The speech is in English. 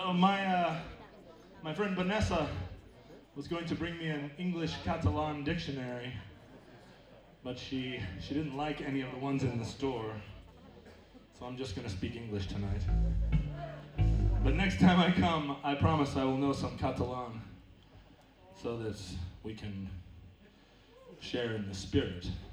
My friend Vanessa was going to bring me an English-Catalan dictionary, but she didn't like any of the ones in the store, so I'm just going to speak English tonight. But next time I come, I promise I will know some Catalan, so that we can share in the spirit.